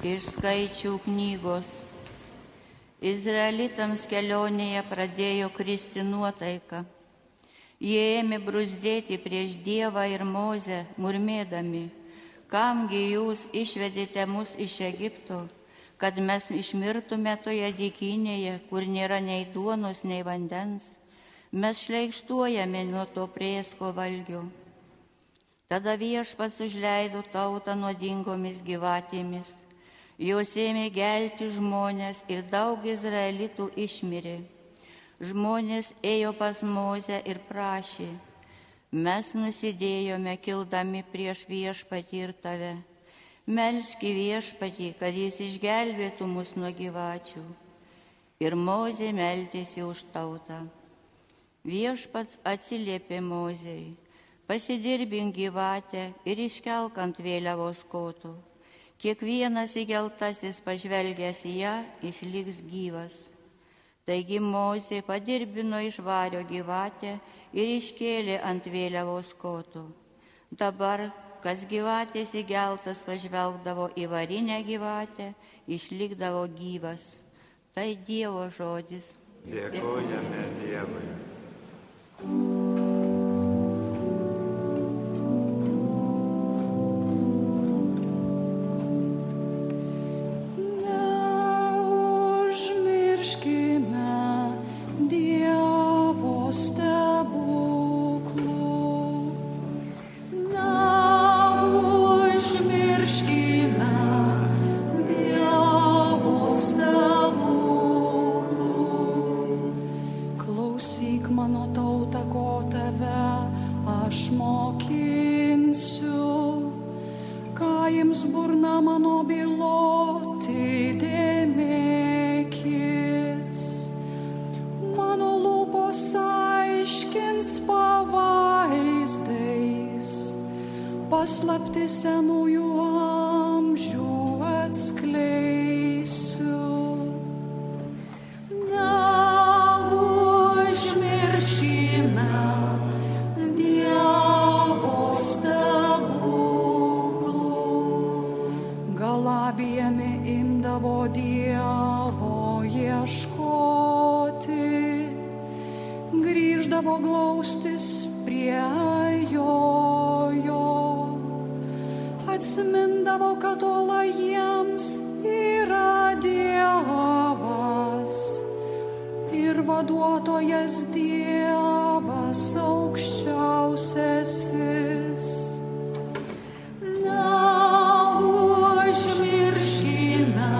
Iš Skaičių knygos. Izraelitams kelionėje pradėjo kristi nuotaika. Jie ėmė bruzdėti prieš Dievą ir Mozę, murmėdami: kamgi jūs išvedėte mus iš Egipto, kad mes išmirtume toje dykynėje, kur nėra nei duonos, nei vandens. Mes šleikštuojame nuo to prėsko valgio. Tada Viešpats užleido tautą nuodingomis gyvatėmis. Jos ėmė gelti žmonės ir daug izraelitų išmirė. Žmonės ėjo pas Mozę ir prašė: mes nusidėjome kildami prieš Viešpatį ir tave. Melski Viešpatį, kad jis išgelbėtų mus nuo gyvačių. Ir Mozė meldėsi už tautą. Viešpats atsiliepė Mozei: pasidirbink gyvatę ir iškelk ant vėliavos kotų. Kiekvienas įgeltasis pažvelgęs į ją išliks gyvas. Taigi Mozė padirbino iš vario gyvatę ir iškėlė ant vėliavos kotų. Dabar, kas gyvatės įgeltas pažvelgdavo į varinę gyvatę, išlikdavo gyvas. Tai Dievo žodis. Dėkojame Dievui. Paslapti senųjų amžių atskleisiu. Neužmirškime Dievo stebuklų. Galabijami imdavo Dievo ieškoti, grįždavo glaustis prie jo. Atsimindavo, kad uola jiems yra Dievas ir vaduotojas Dievas aukščiausiasis. Neužmirškime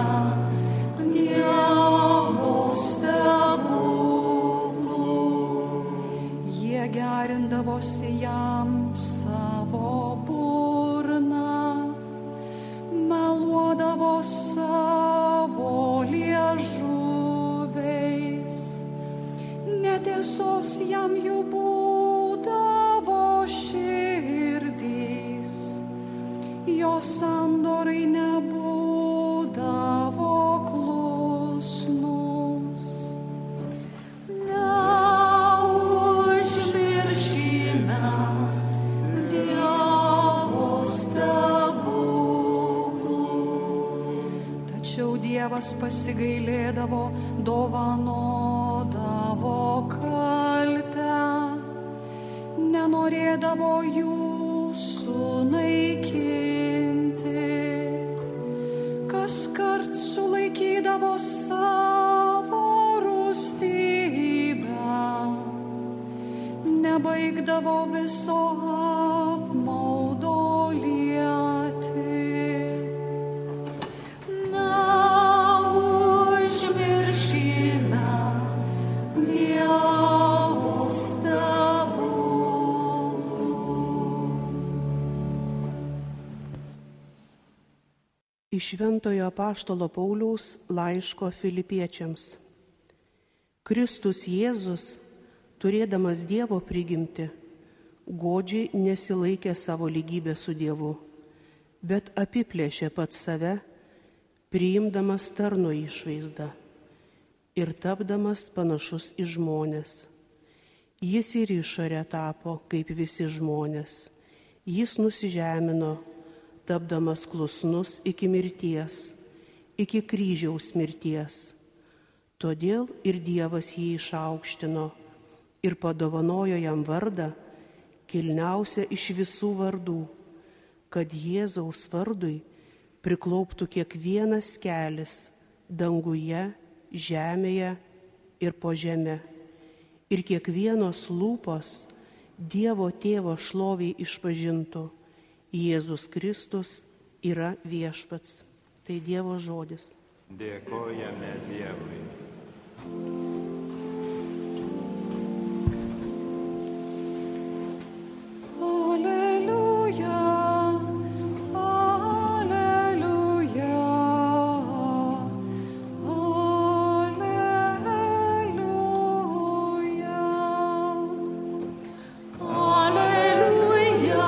Dievo stebuklų. Jie gerindavosi jam savo meluodavo savo liežuviais, netiesos jam jų būdavo širdys, jo sandorai nebūdavo klusnus. Neužmirškime Dievas pasigailėdavo, dovanodavo kaltę, nenorėdavo jūsų naikinti. Kaskart sulaikydavo savo rūstybę, nebaigdavo viso apmaudo lieti. Iš Šventojo apaštalo Pauliaus laiško Filipiečiams. Kristus Jėzus, turėdamas Dievo prigimtį, godžiai nesilaikė savo lygybės su Dievu, bet apiplėšė pats save, priimdamas tarno išvaizdą ir tapdamas panašus į žmones. Jis ir išorę tapo kaip visi žmonės. Jis nusižemino, tapdamas klusnus iki mirties iki kryžiaus mirties. Todėl ir Dievas jį išaukštino ir padovanojo jam vardą, kilniausią iš visų vardų, kad Jėzaus vardui priklauptų kiekvienas kelis danguje, žemėje ir po žeme. Ir kiekvienos lūpos Dievo Tėvo šloviai išpažintų: Jėzus Kristus yra viešpats. Tai Dievo žodis. Dėkojame Dievui. Alleluja, alleluja, alleluja,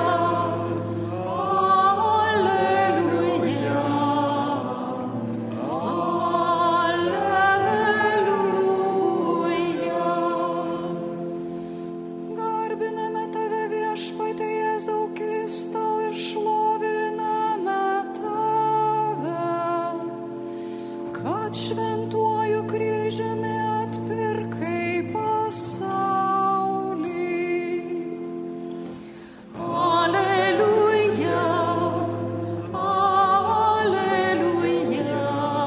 garbiname tave, viešpatie Jėzau Kristau, ir šloviname tave, kad šventuoju kryžiumi atpirkai pasaulį. Alleluja, alleluja,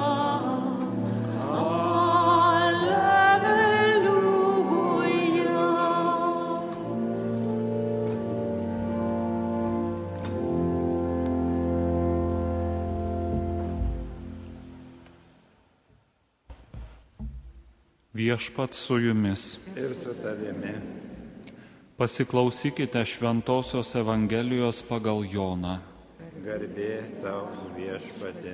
alleluja. Viešpats su jumis. Ir su tavimi. Pasiklausykite Šventosios Evangelijos pagal Joną. Garbė tau, viešpatie.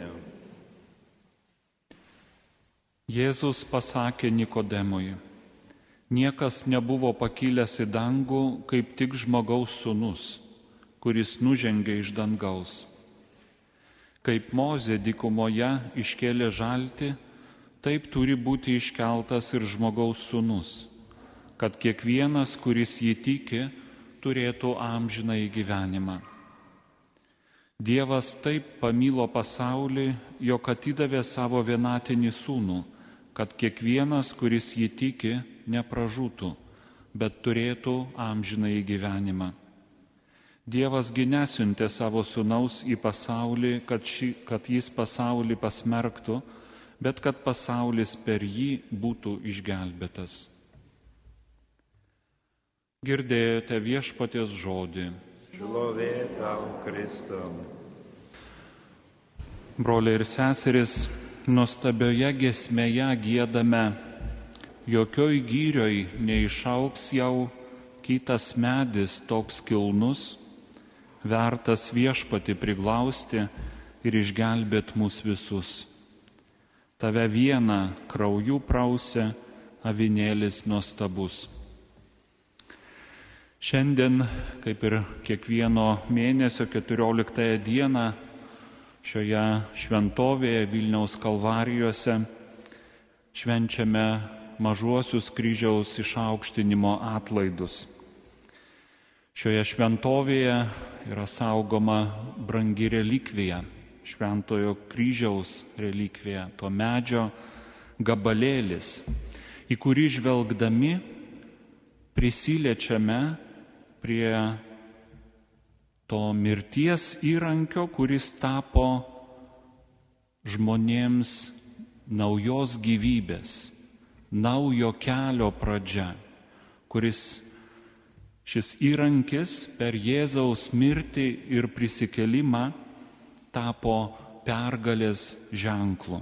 Jėzus pasakė Nikodemui: niekas nebuvo pakilęs į dangų, kaip tik žmogaus sūnus, kuris nužengė iš dangaus. Kaip Mozė dykumoje iškėlė žaltį, taip turi būti iškeltas ir žmogaus sūnus, kad kiekvienas, kuris jį tiki, turėtų amžinąjį gyvenimą. Dievas taip pamilo pasaulį, jog atidavė savo vienatinį sūnų, kad kiekvienas, kuris jį tiki, nepražūtų, bet turėtų amžinąjį gyvenimą. Dievas gi nesiuntė savo sūnaus į pasaulį, kad jis pasaulį pasmerktų, bet kad pasaulis per jį būtų išgelbėtas. Girdėjote viešpaties žodį. Šlovė tau, Kristau. Broliai ir seserys, nuostabioje giesmėje giedame: jokioj gyrioj neišaugs jau kitas medis toks kilnus, vertas viešpatį priglausti ir išgelbėt mus visus. Tave vieną krauju prausė avinėlis nuostabus. Šiandien, kaip ir kiekvieno mėnesio 14 dieną, šioje šventovėje Vilniaus Kalvarijose švenčiame mažuosius kryžiaus išaukštinimo atlaidus. Šioje šventovėje yra saugoma brangi relikvija, Šventojo kryžiaus relikvija, to medžio gabalėlis, į kurį žvelgdami prisiliečiame prie to mirties įrankio, kuris tapo žmonėms naujos gyvybės, naujo kelio pradžia, šis įrankis per Jėzaus mirtį ir prisikėlimą tapo pergalės ženklu.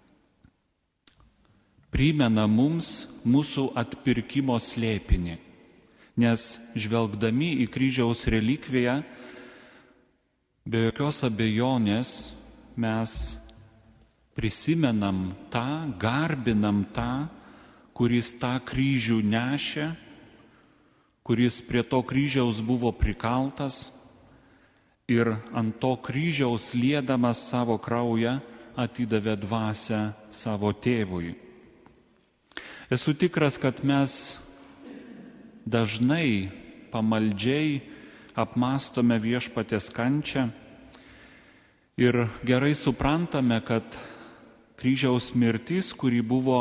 Primena mums mūsų atpirkimo slėpinį, nes žvelgdami į kryžiaus relikviją, be jokios abejonės mes prisimenam tą, garbinam tą, kuris tą kryžių nešė, kuris prie to kryžiaus buvo prikaltas ir ant to kryžiaus liedamas savo kraują atidavė dvasią savo tėvui. Esu tikras, kad mes dažnai pamaldžiai apmąstome viešpaties kančią ir gerai suprantame, kad kryžiaus mirtis, kuri buvo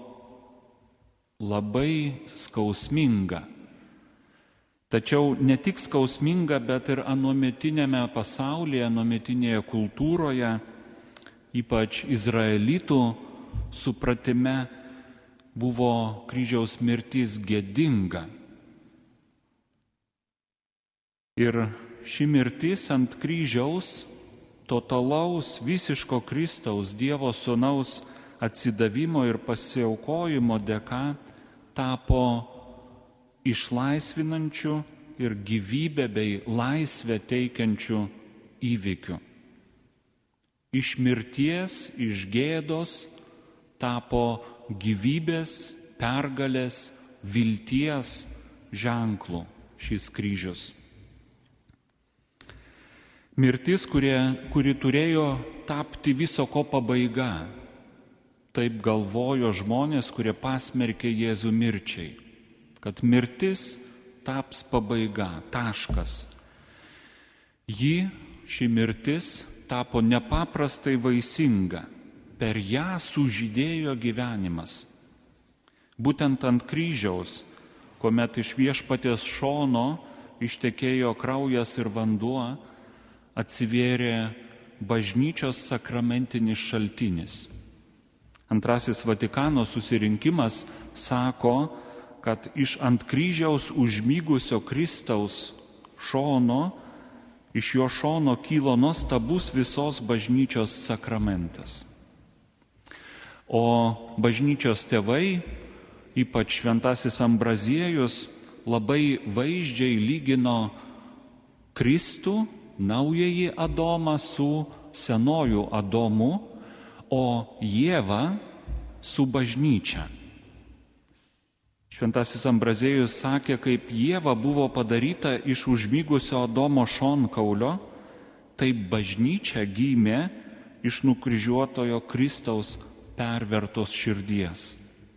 labai skausminga. Tačiau ne tik skausminga, bet ir anuometinėme pasaulyje, anuometinėje kultūroje, ypač izraelitų supratime, buvo kryžiaus mirtis gėdinga. Ir ši mirtis ant kryžiaus, totalaus, visiško Kristaus, Dievo Sūnaus atsidavimo ir pasiaukojimo dėka, tapo išlaisvinančių ir gyvybę bei laisvę teikiančių įvykių. Iš mirties, iš gėdos tapo gyvybės, pergalės, vilties ženklų šis kryžius. Mirtis, kuri turėjo tapti viso ko pabaiga. Taip galvojo žmonės, kurie pasmerkė Jėzų mirčiai, kad mirtis taps pabaiga, taškas. Ši mirtis tapo nepaprastai vaisinga, per ją sužydėjo gyvenimas. Būtent ant kryžiaus, kuomet iš Viešpaties šono ištekėjo kraujas ir vanduo, atsivėrė bažnyčios sakramentinis šaltinis. Antrasis Vatikano susirinkimas sako, kad iš ant kryžiaus užmygusio Kristaus šono, iš jo šono kylo nuostabus visos bažnyčios sakramentas. O bažnyčios tėvai, ypač šventasis Ambraziejus, labai vaizdžiai lygino Kristų, naująjį Adomą su senuoju Adomu, o Ievą su bažnyčia. Šventasis Ambraziejus sakė, kaip Ieva buvo padaryta iš užmygusio Adomo šonkaulio, taip bažnyčia gimė iš nukryžiuotojo Kristaus pervertos širdies.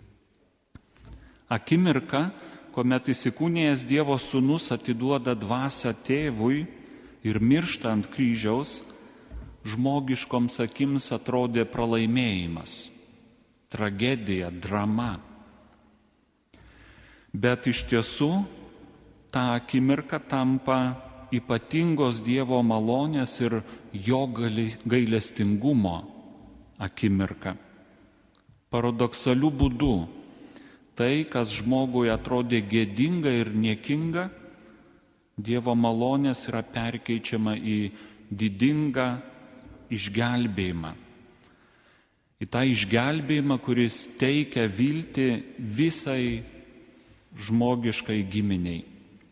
Akimirka, kuomet įsikūnijęs Dievo Sūnus atiduoda dvasią tėvui ir miršta ant kryžiaus, žmogiškoms akims atrodė pralaimėjimas, tragedija, drama. Bet iš tiesų ta akimirka tampa ypatingos Dievo malonės ir jo gailestingumo akimirka. Paradoksaliu būdu tai, kas žmogui atrodė gėdinga ir niekinga, Dievo malonės yra perkeičiama į didingą išgelbėjimą. Į tą išgelbėjimą, kuris teikia viltį visai žmogiškai giminiai.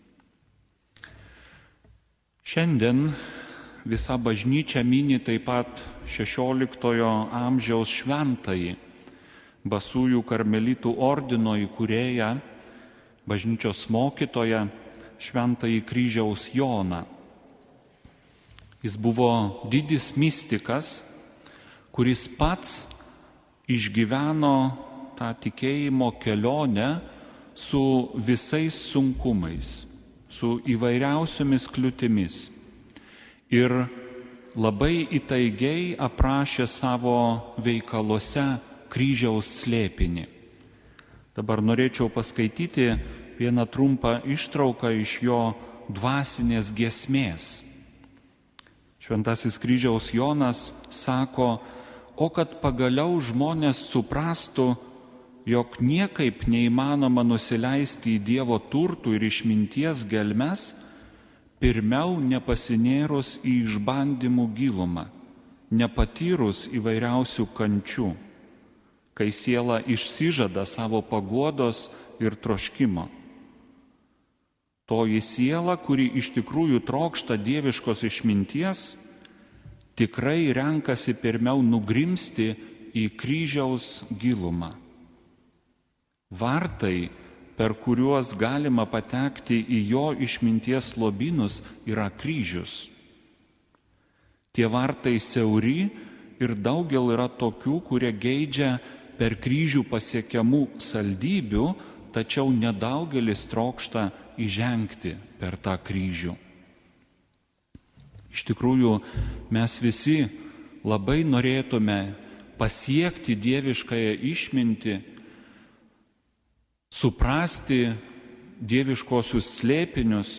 Šiandien visa bažnyčia mini taip pat 16 amžiaus šventąjį, Basųjų karmelitų ordino įkūrėją, bažnyčios mokytoją, šventąjį kryžiaus Joną. Jis buvo didis mistikas, kuris pats išgyveno tą tikėjimo kelionę su visais sunkumais, su įvairiausiomis kliūtimis. Ir labai įtaigiai aprašė savo veikaluose kryžiaus slėpinį. Dabar norėčiau paskaityti vieną trumpą ištrauką iš jo dvasinės giesmės. Šventasis kryžiaus Jonas sako, o kad pagaliau žmonės suprastų, jog niekaip neįmanoma nusileisti į Dievo turtų ir išminties gelmes, pirmiau nepasinėrus į išbandymų gilumą, nepatyrus įvairiausių kančių, kai siela išsižada savo paguodos ir troškimo. Toji siela, kuri iš tikrųjų trokšta dieviškos išminties, tikrai renkasi pirmiau nugrimsti į kryžiaus gilumą. Vartai, per kuriuos galima patekti į jo išminties lobynus, yra kryžius. Tie vartai siauri ir daugel yra tokių, kurie geidžia per kryžių pasiekiamų saldybių, tačiau nedaugelis trokšta įžengti per tą kryžių. Iš tikrųjų, mes visi labai norėtume pasiekti dieviškąją išmintį, suprasti dieviškosius slėpinius,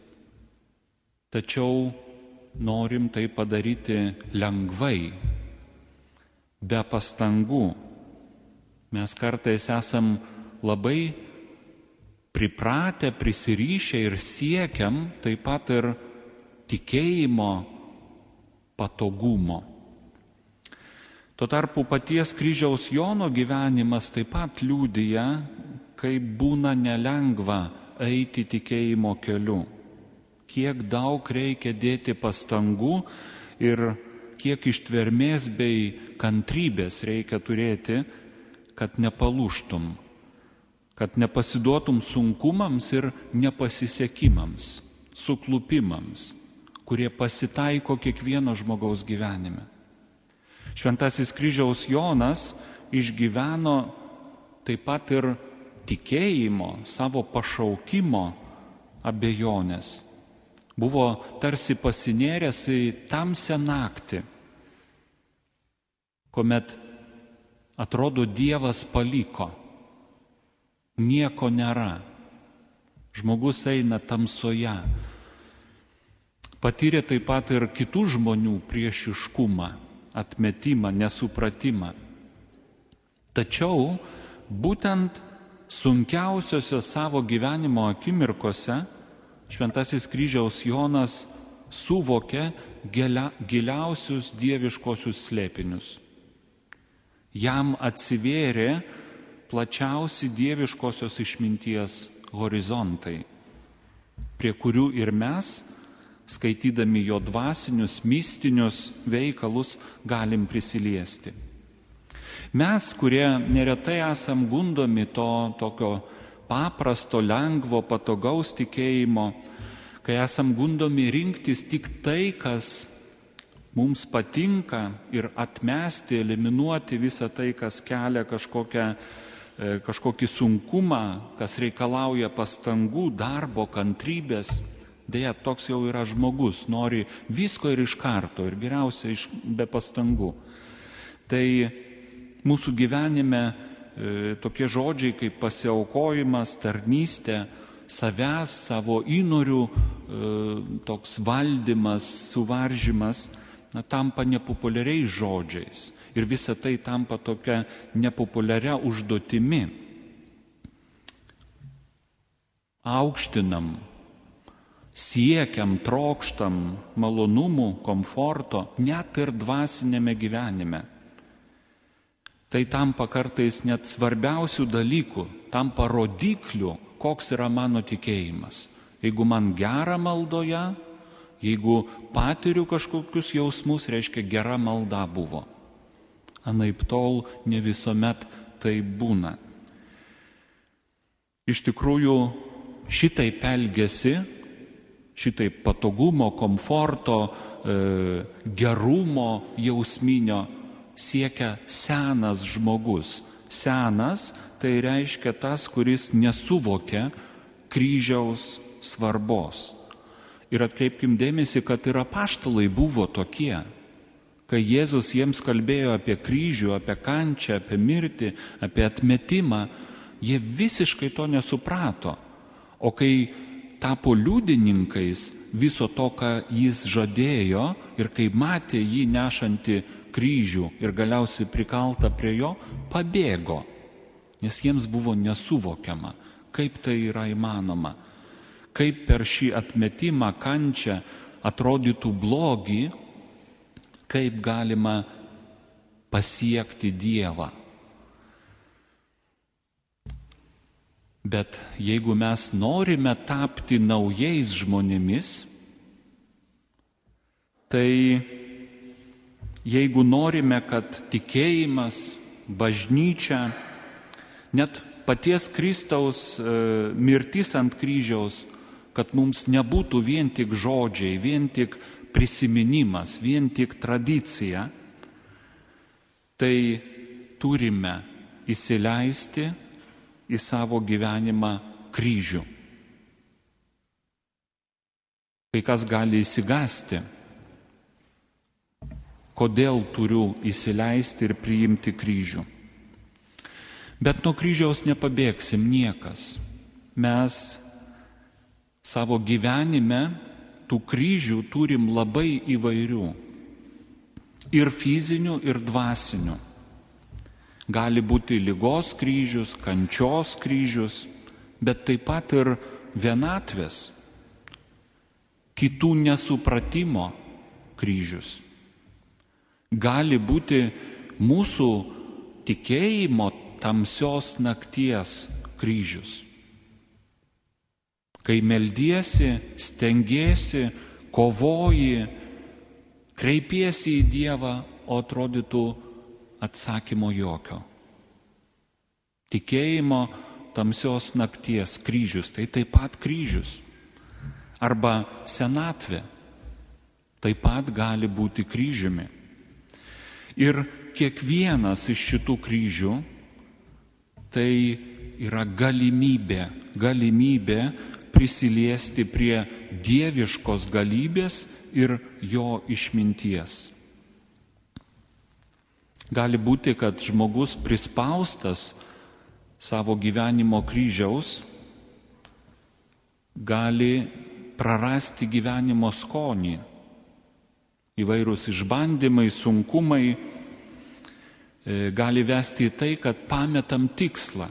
tačiau norim tai padaryti lengvai, be pastangų. Mes kartais esam labai pripratę, prisirišę ir siekiam taip pat ir tikėjimo patogumo. Tuo tarpu paties kryžiaus Jono gyvenimas taip pat liudija, kaip būna nelengva eiti tikėjimo keliu. Kiek daug reikia dėti pastangų ir kiek ištvermės bei kantrybės reikia turėti, kad nepalūžtum, kad nepasiduotum sunkumams ir nepasisekimams, suklupimams, kurie pasitaiko kiekvieno žmogaus gyvenime. Šventasis kryžiaus Jonas išgyveno taip pat ir tikėjimo, savo pašaukimo abejonės. Buvo tarsi pasinėręs į tamsią naktį, kuomet atrodo Dievas paliko, nieko nėra, žmogus eina tamsoje. Patyrė taip pat ir kitų žmonių priešiškumą, atmetimą, nesupratimą. Tačiau būtent sunkiausiose savo gyvenimo akimirkose Šventasis kryžiaus Jonas suvokė giliausius dieviškosius slėpinius. Jam atsivėrė plačiausi dieviškosios išminties horizontai, prie kurių ir mes, skaitydami jo dvasinius, mistinius veikalus, galim prisiliesti. Mes, kurie neretai esam gundomi to tokio paprasto, lengvo, patogaus tikėjimo, kai esam gundomi rinktis tik tai, kas mums patinka ir atmesti, eliminuoti visą tai, kas kelia kažkokį sunkumą, kas reikalauja pastangų, darbo, kantrybės. Deja, toks jau yra žmogus, nori visko ir iš karto, ir geriausia be pastangų. Tai mūsų gyvenime tokie žodžiai kaip pasiaukojimas, tarnystė, savęs, savo įnorių toks valdymas, suvaržymas, tampa nepopuliariais žodžiais. Ir visa tai tampa tokia nepopuliaria užduotimi. Aukštinam, siekiam, trokštam malonumų, komforto, net ir dvasinėme gyvenime. Tai tampa kartais net svarbiausių dalykų, tampa rodiklių, koks yra mano tikėjimas. Jeigu man gera maldoje, jeigu patiriu kažkokius jausmus, reiškia gera malda buvo. Anaiptol ne visuomet tai būna. Iš tikrųjų, šitaip elgiasi, šitaip patogumo, komforto, gerumo jausminio siekia senas žmogus. Senas tai reiškia tas, kuris nesuvokia kryžiaus svarbos. Ir atkreipkim dėmesį, kad ir apaštalai buvo tokie. Kai Jėzus jiems kalbėjo apie kryžių, apie kančią, apie mirtį, apie atmetimą, jie visiškai to nesuprato. O kai tapo liudininkais viso to, ką jis žadėjo, ir kai matė jį nešantį kryžių ir galiausiai prikaltą prie jo, pabėgo, nes jiems buvo nesuvokiama, kaip tai yra įmanoma, kaip per šį atmetimą, kančią atrodytų blogį, kaip galima pasiekti Dievą. Bet jeigu mes norime tapti naujais žmonėmis, tai jeigu norime, kad tikėjimas, bažnyčia, net paties Kristaus mirtis ant kryžiaus, kad mums nebūtų vien tik žodžiai, vien tik prisiminimas, vien tik tradicija, tai turime įsileisti į savo gyvenimą kryžių. Kai kas gali išsigąsti. kodėl turiu įsileisti ir priimti kryžių. Bet nuo kryžiaus nepabėgsim niekas. Mes savo gyvenime tų kryžių turim labai įvairių. Ir fizinių, ir dvasinių. Gali būti ligos kryžius, kančios kryžius, bet taip pat ir vienatvės, kitų nesupratimo kryžius. Gali būti mūsų tikėjimo tamsios nakties kryžius. Kai meldiesi, stengiesi, kovoji, kreipiesi į Dievą, o atrodytų atsakymo jokio. Tikėjimo tamsios nakties kryžius, tai taip pat kryžius. Arba senatvė, taip pat gali būti kryžiumi. Ir kiekvienas iš šitų kryžių tai yra galimybė prisiliesti prie dieviškos galybės ir jo išminties. Gali būti, kad žmogus prispaustas savo gyvenimo kryžiaus gali prarasti gyvenimo skonį. Įvairūs išbandymai, sunkumai gali vesti į tai, kad pametam tikslą.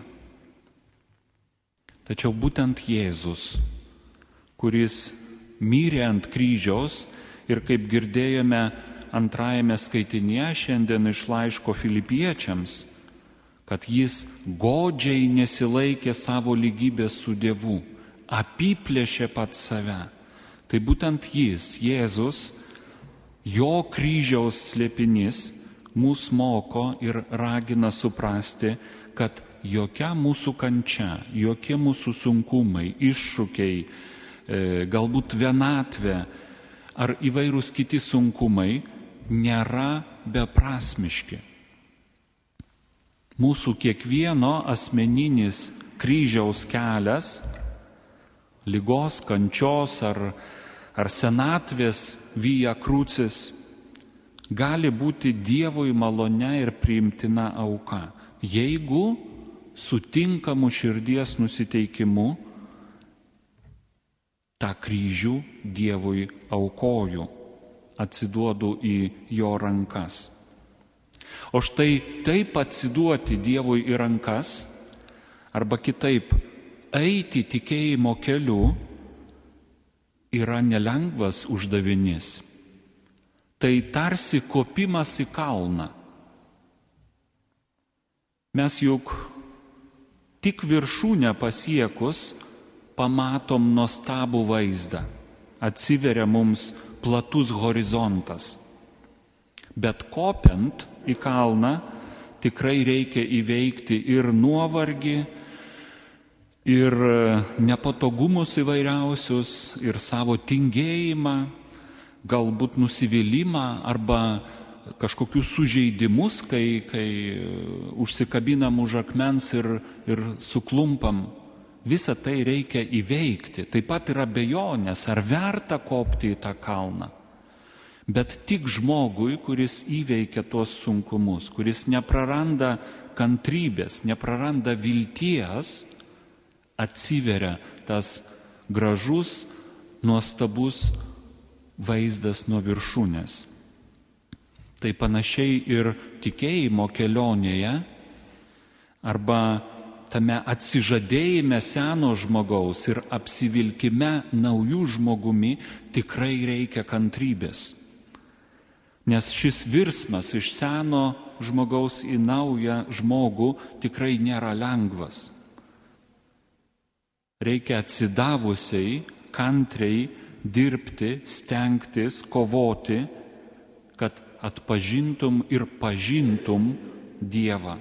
Tačiau būtent Jėzus, kuris mirė ant kryžiaus ir kaip girdėjome antrajame skaitinėje šiandien iš laiško Filipiečiams, kad jis godžiai nesilaikė savo lygybės su Dievu, apiplėšė pats save. Tai būtent jis, Jėzus, jo kryžiaus slėpinys mus moko ir ragina suprasti, kad jokia mūsų kančia, jokie mūsų sunkumai, iššūkiai, galbūt vienatvė ar įvairūs kiti sunkumai nėra beprasmiški. Mūsų kiekvieno asmeninis kryžiaus kelias, ligos, kančios ar senatvės via crucis, gali būti Dievui malone ir priimtina auka, jeigu sutinkamu širdies nusiteikimu tą kryžių Dievui aukoju, atsiduodu į jo rankas. O štai taip atsiduoti Dievui į rankas, arba kitaip eiti tikėjimo keliu, yra nelengvas uždavinys. Tai tarsi kopimas į kalną. Mes juk tik viršūnę pasiekus pamatom nuostabų vaizdą. Atsiveria mums platus horizontas. Bet kopiant į kalną tikrai reikia įveikti ir nuovargį, ir nepatogumus įvairiausius, ir savo tingėjimą, galbūt nusivylimą arba kažkokius sužeidimus, kai užsikabinam už akmens ir suklumpam. Visą tai reikia įveikti. Taip pat yra abejonės, ar verta kopti į tą kalną. Bet tik žmogui, kuris įveikia tuos sunkumus, kuris nepraranda kantrybės, nepraranda vilties, atsiveria tas gražus, nuostabus vaizdas nuo viršūnės. Tai panašiai ir tikėjimo kelionėje arba tame atsižadėjime seno žmogaus ir apsivilkime naujų žmogumi tikrai reikia kantrybės. Nes šis virsmas iš seno žmogaus į naują žmogų tikrai nėra lengvas. Reikia atsidavusiai, kantriai dirbti, stengtis, kovoti, kad atpažintum ir pažintum Dievą.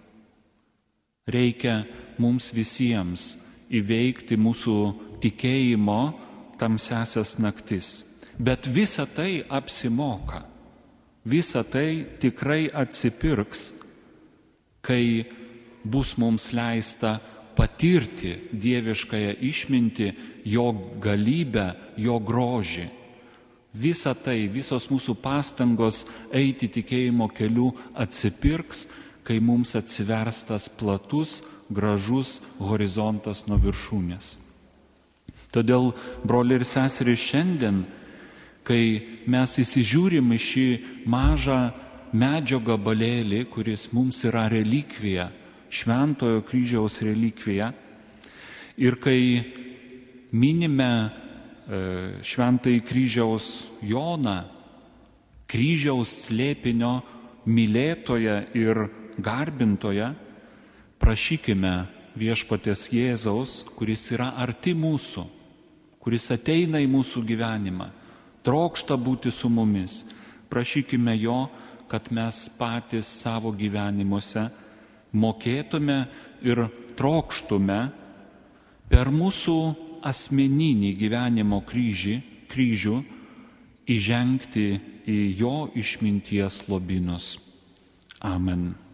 Reikia mums visiems įveikti mūsų tikėjimo tamsiasias naktis. Bet visa tai apsimoka. Visa tai tikrai atsipirks, kai bus mums leista patirti dieviškąją išmintį, jo galybę, jo grožį, visa tai, visos mūsų pastangos eiti tikėjimo keliu atsipirks, kai mums atsivers tas platus, gražus horizontas nuo viršūnės. Todėl, broliai ir seserys, šiandien, kai mes įsižiūrim į šį mažą medžio gabalėlį, kuris mums yra relikvija, Šventojo kryžiaus relikvija, ir kai minime Šventąjį kryžiaus Joną, kryžiaus slėpinio mylėtoją ir garbintoją, prašykime viešpaties Jėzaus, kuris yra arti mūsų, kuris ateina į mūsų gyvenimą, trokšta būti su mumis. Prašykime jo, kad mes patys savo gyvenimuose mokėtume ir trokštume per mūsų asmeninį gyvenimo kryžių įžengti į jo išminties lobynus. Amen.